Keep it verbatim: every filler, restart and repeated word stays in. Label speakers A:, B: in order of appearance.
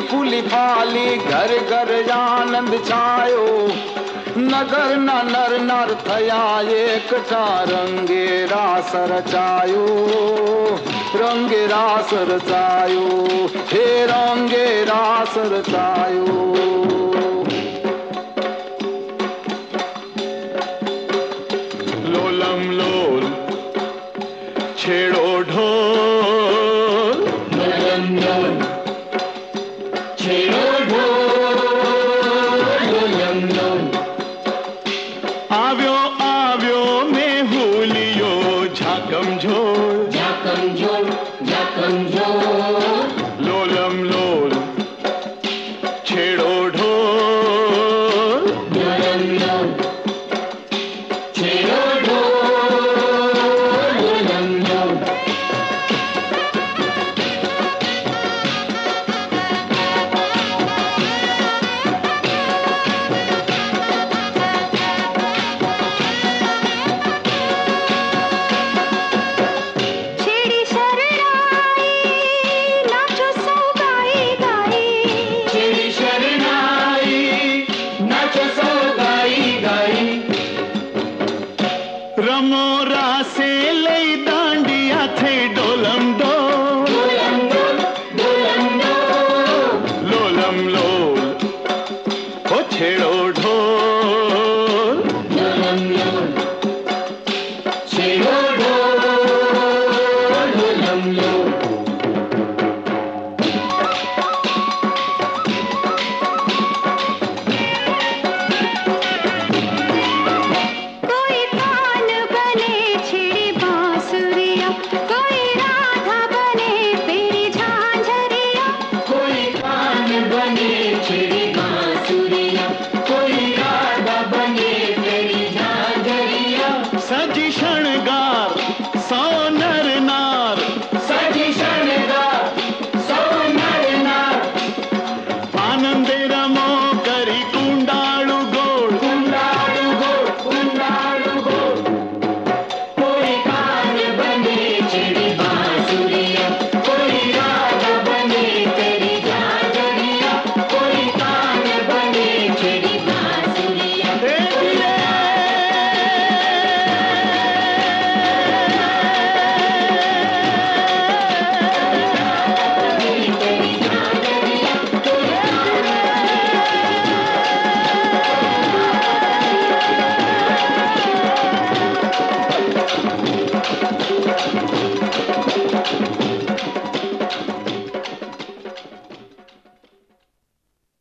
A: फूली फाली घर घर आनंद छायो नगर न नर नर थया एकठा रंगे रास रचायो रंगे रास रचायो हे रंगे रास रचायो लोलम लोल छेड़ो ढोल लोलम लोल छेड़ो ढोल लोलम लोल आव्यो आव्यो में हुलियो झाकम झोल झाकम झोल झाकम झोल लोलम लोल छेड़ो ढोल